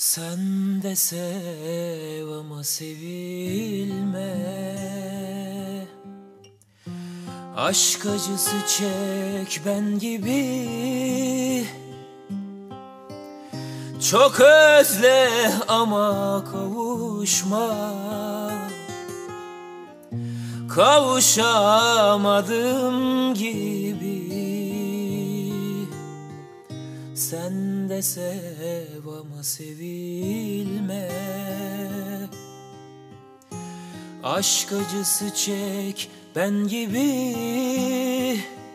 Sen de sev ama sevilme. Aşk acısı çek ben gibi. Çok özle ama kavuşma. Kavuşamadım gibi. Sen de sev ama sevilme. Aşk acısı çek ben gibi.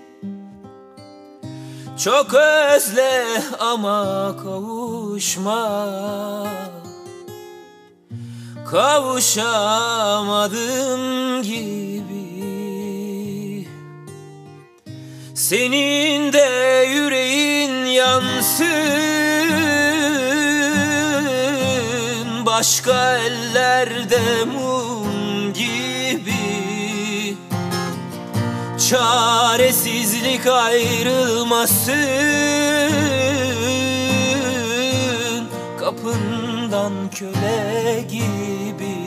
Çok özle ama kavuşma. Kavuşamadım gibi. Senin de yüreğin yansın, başka ellerde mum gibi. Çaresizlik ayrılmasın kapından köle gibi.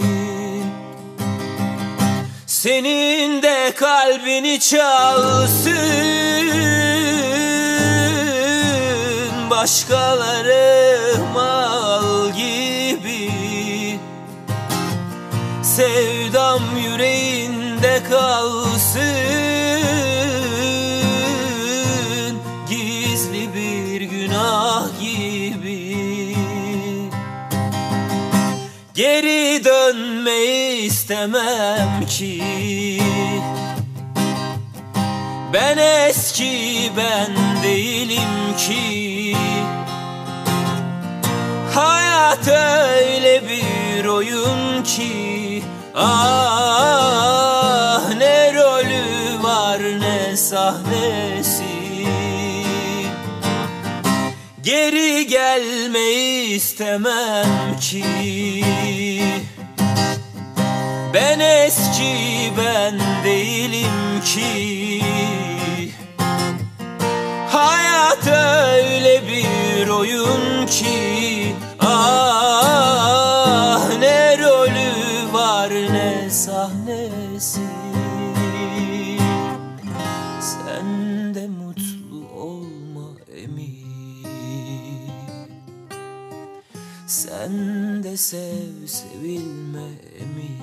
Senin de kalbini çalsın başkaları mal gibi. Sevdam yüreğinde kalsın gizli bir günah gibi. Geri dönmeyi istemem ki. Ben eski ben değilim ki. Hayat öyle bir oyun ki. Ah ne rolü var ne sahnesi. Geri gelmeyi istemem ki. Ben eski ben değilim ki. Hayat öyle bir oyun ki. Ah ne rolü var ne sahnesi. Sen de mutlu olma emin. Sen de sev sevilme emin.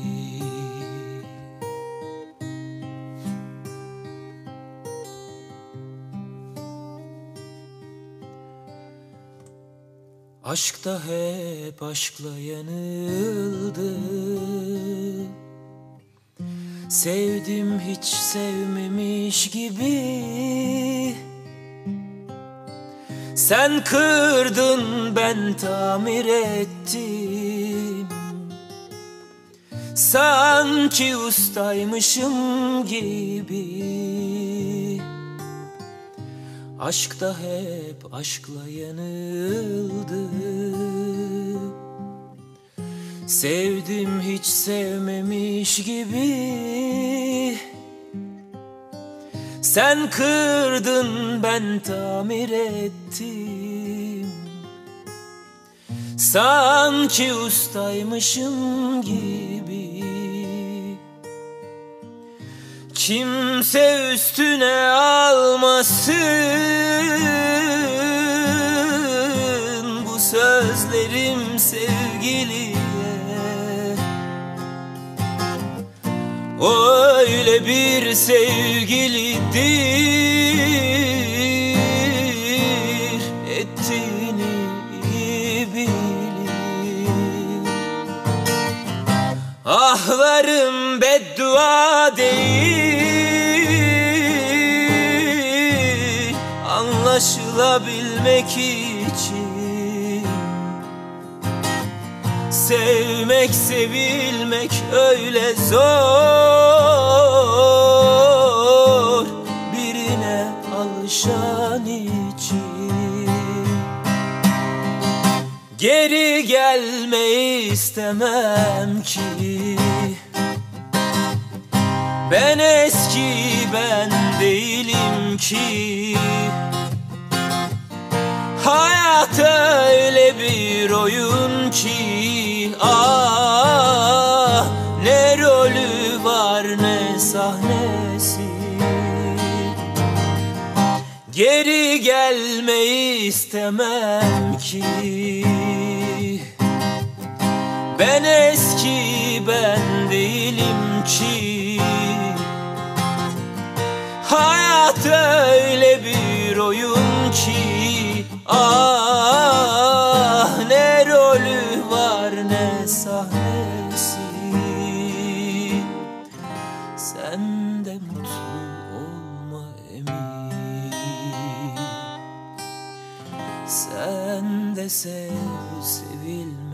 Aşkta hep aşkla yanıldı. Sevdim hiç sevmemiş gibi. Sen kırdın ben tamir ettim. Sanki ustaymışım gibi. Aşkta hep aşkla yanıldı. Sevdim hiç sevmemiş gibi. Sen kırdın ben tamir ettim. Sanki ustaymışım gibi. Kimse üstüne almasın bu sözlerim sevgiliye. O öyle bir sevgilidir, ettiğini bilir. Ahlarım beddua değil, anlaşılabilmek için. Sevmek, sevilmek öyle zor, birine alışan için. Geri gelmeyi istemem ki. Ben eski ben değilim ki. Hayat öyle bir oyun ki, ah, ne rolü var ne sahnesi. Geri gelmeyi istemem ki, ben eski ben değilim ki. Hayat öyle bir oyun ki, ah, ne rolü var ne sahnesi. Sen de mutlu olma emin, sen de sev sevilme.